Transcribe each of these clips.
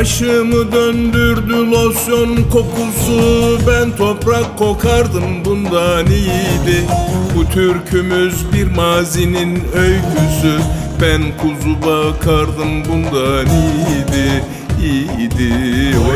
Başımı döndürdü losyon kokusu, ben toprak kokardım bundan iyiydi. Bu türkümüz bir mazinin öyküsü, ben kuzu bakardım bundan iyiydi. İyiydi o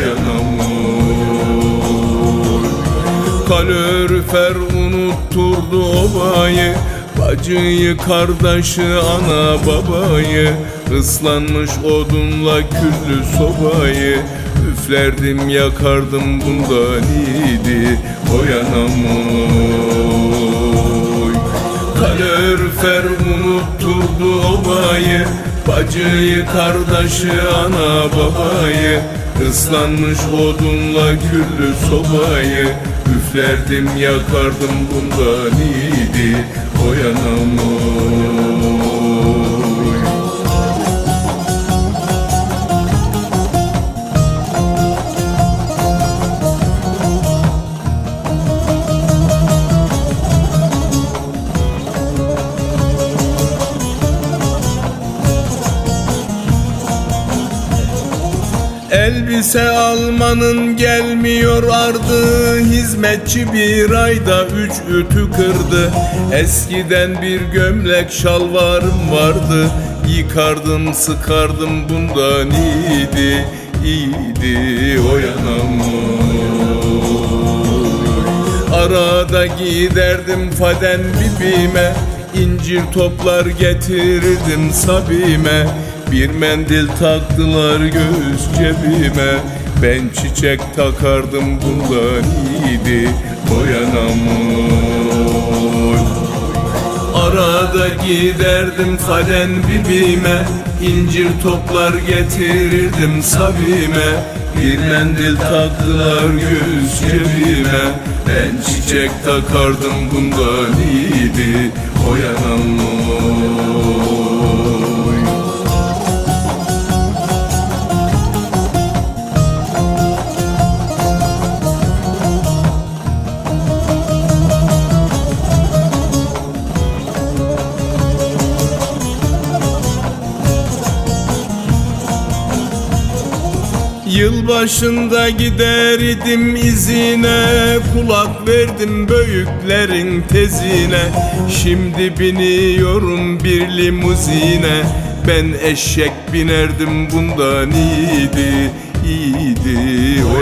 yanamur. Kalorifer unutturdu obayı, bacıyı, kardeşi, ana babayı. Islanmış odunla küllü sobayı, üflerdim yakardım bundan iyiydi o yanamoy. Kalorifer unutturdu obayı, bacıyı, kardeşi, ana babayı. Islanmış odunla küllü sobayı, üflerdim yakardım bundan iyiydi o yanamoy. Elbise almanın gelmiyor ardı, hizmetçi bir ayda 3 ütü kırdı. Eskiden bir gömlek şalvarım vardı, yıkardım sıkardım bundan iyiydi. İyiydi o yanamoy. Arada giderdim faden bibime, incir toplar getirirdim sabime. Bir mendil taktılar göğüs cebime, ben çiçek takardım bundan iyiydi o yanamoy. Arada giderdim faden bibime, incir toplar getirirdim sabime. Bir mendil taktılar göğüs cebime, ben çiçek takardım bundan iyiydi o yanamoy. Yılbaşında gider idim izine, kulak verdim büyüklerin tezine. Şimdi biniyorum bir limuzine, ben eşek binerdim bundan iyiydi. İyiydi o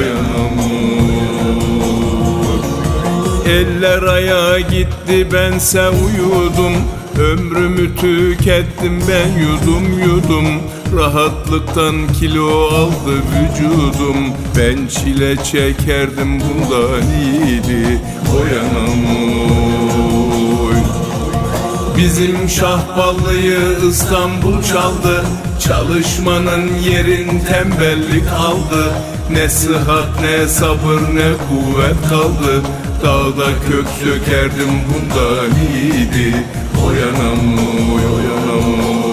yanamur. Eller aya gitti bense uyudum, ömrümü tükettim ben yudum yudum. Rahatlıktan kilo aldı vücudum, ben çile çekerdim bundan iyiydi o yanamoy. Bizim Şahballıyı İstanbul çaldı, çalışmanın yerin tembellik aldı. Ne sıhhat ne sabır ne kuvvet kaldı, dağda kök sökerdim bundan iyiydi o yanamoy o yanamoy.